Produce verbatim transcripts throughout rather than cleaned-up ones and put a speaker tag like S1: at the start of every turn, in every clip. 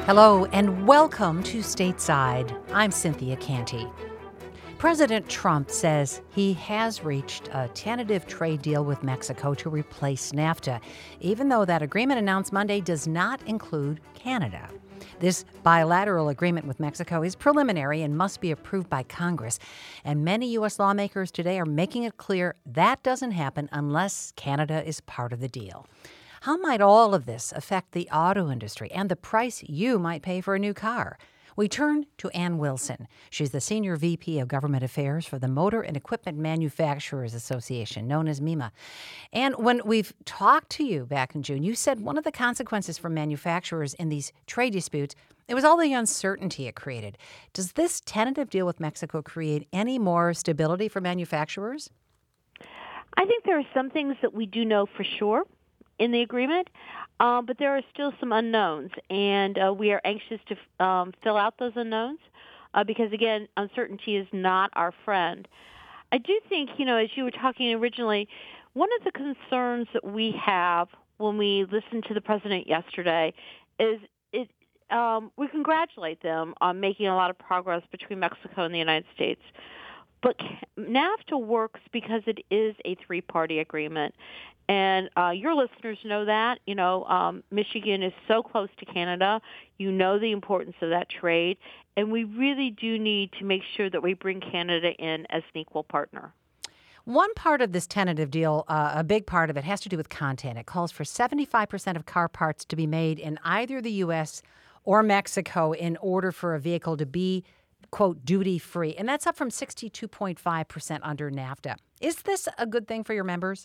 S1: Hello and welcome to Stateside. I'm Cynthia Canty. President Trump says he has reached a tentative trade deal with Mexico to replace NAFTA, even though that agreement announced Monday does not include Canada. This bilateral agreement with Mexico is preliminary and must be approved by Congress. And many U S lawmakers today are making it clear that doesn't happen unless Canada is part of the deal. How might all of this affect the auto industry and the price you might pay for a new car? We turn to Ann Wilson. She's the Senior V P of Government Affairs for the Motor and Equipment Manufacturers Association, known as MEMA. And when we've talked to you back in June, you said one of the consequences for manufacturers in these trade disputes, it was all the uncertainty it created. Does this tentative deal with Mexico create any more stability for manufacturers?
S2: I think there are some things that we do know for sure in the agreement, uh, but there are still some unknowns, and uh, we are anxious to um, fill out those unknowns uh, because, again, uncertainty is not our friend. I do think, you know, as you were talking originally, one of the concerns that we have when we listened to the president yesterday is it. Um, we congratulate them on making a lot of progress between Mexico and the United States. But NAFTA works because it is a three-party agreement. And uh, your listeners know that. You know, um, Michigan is so close to Canada. You know the importance of that trade. And we really do need to make sure that we bring Canada in as an equal partner.
S1: One part of this tentative deal, uh, a big part of it, has to do with content. It calls for seventy-five percent of car parts to be made in either the U S or Mexico in order for a vehicle to be, quote, duty-free. And that's up from sixty-two point five percent under NAFTA. Is this a good thing for your members?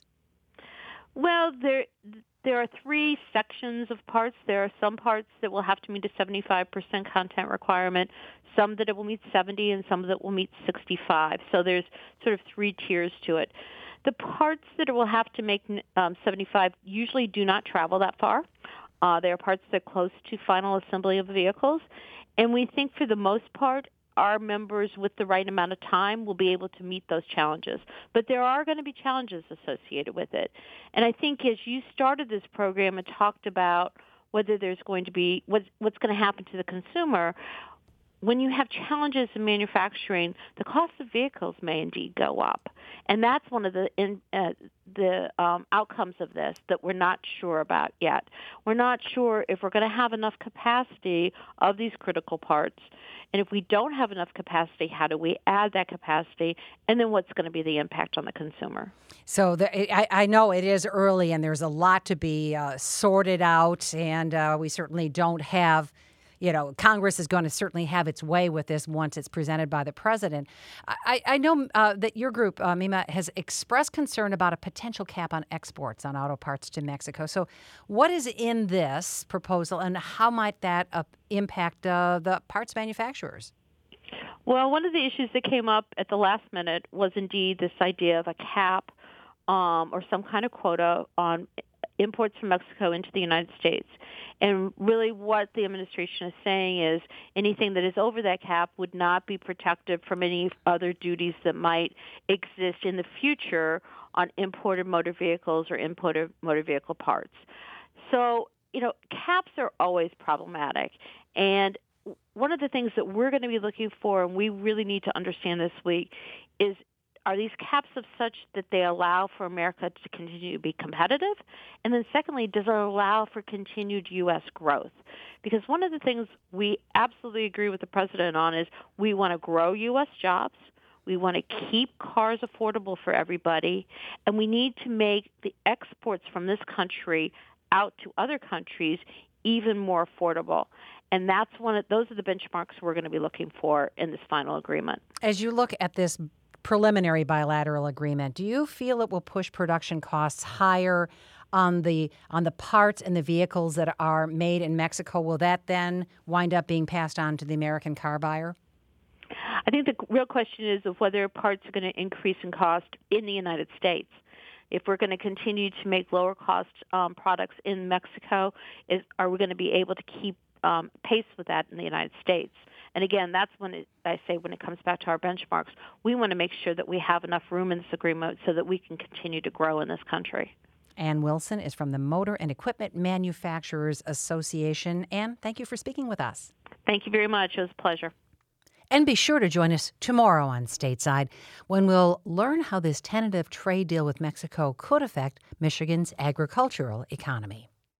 S2: Well, there there are three sections of parts. There are some parts that will have to meet a seventy-five percent content requirement, some that it will meet seventy, and some that will meet sixty-five. So there's sort of three tiers to it. The parts that it will have to make um, seventy-five usually do not travel that far. Uh, they are parts that are close to final assembly of vehicles. And we think for the most part, our members with the right amount of time will be able to meet those challenges. But there are going to be challenges associated with it. And I think as you started this program and talked about whether there's going to be, what's, what's going to happen to the consumer, when you have challenges in manufacturing, the cost of vehicles may indeed go up. And that's one of the in, uh, the um, outcomes of this that we're not sure about yet. We're not sure if we're going to have enough capacity of these critical parts. And if we don't have enough capacity, how do we add that capacity? And then what's going to be the impact on the consumer?
S1: So the, I, I know it is early and there's a lot to be uh, sorted out. And uh, we certainly don't have, you know, Congress is going to certainly have its way with this once it's presented by the president. I, I know uh, that your group, uh, MEMA, has expressed concern about a potential cap on exports on auto parts to Mexico. So what is in this proposal and how might that uh, impact uh, the parts manufacturers?
S2: Well, one of the issues that came up at the last minute was indeed this idea of a cap um, or some kind of quota on imports from Mexico into the United States. And really what the administration is saying is anything that is over that cap would not be protected from any other duties that might exist in the future on imported motor vehicles or imported motor vehicle parts. So, you know, caps are always problematic. And one of the things that we're going to be looking for, and we really need to understand this week, is are these caps of such that they allow for America to continue to be competitive? And then secondly, does it allow for continued U S growth? Because one of the things we absolutely agree with the president on is we want to grow U S jobs. We want to keep cars affordable for everybody. And we need to make the exports from this country out to other countries even more affordable. And that's one of those are the benchmarks we're going to be looking for in this final agreement.
S1: As you look at this preliminary bilateral agreement, do you feel it will push production costs higher on the on the parts and the vehicles that are made in Mexico? Will that then wind up being passed on to the American car buyer?
S2: I think the real question is of whether parts are going to increase in cost in the United States. If we're going to continue to make lower cost um, products in Mexico, is are we going to be able to keep um, pace with that in the United States? And again, that's when it, I say when it comes back to our benchmarks, we want to make sure that we have enough room in this agreement so that we can continue to grow in this country.
S1: Ann Wilson is from the Motor and Equipment Manufacturers Association. Ann, thank you for speaking with us.
S2: Thank you very much. It was a pleasure.
S1: And be sure to join us tomorrow on Stateside when we'll learn how this tentative trade deal with Mexico could affect Michigan's agricultural economy.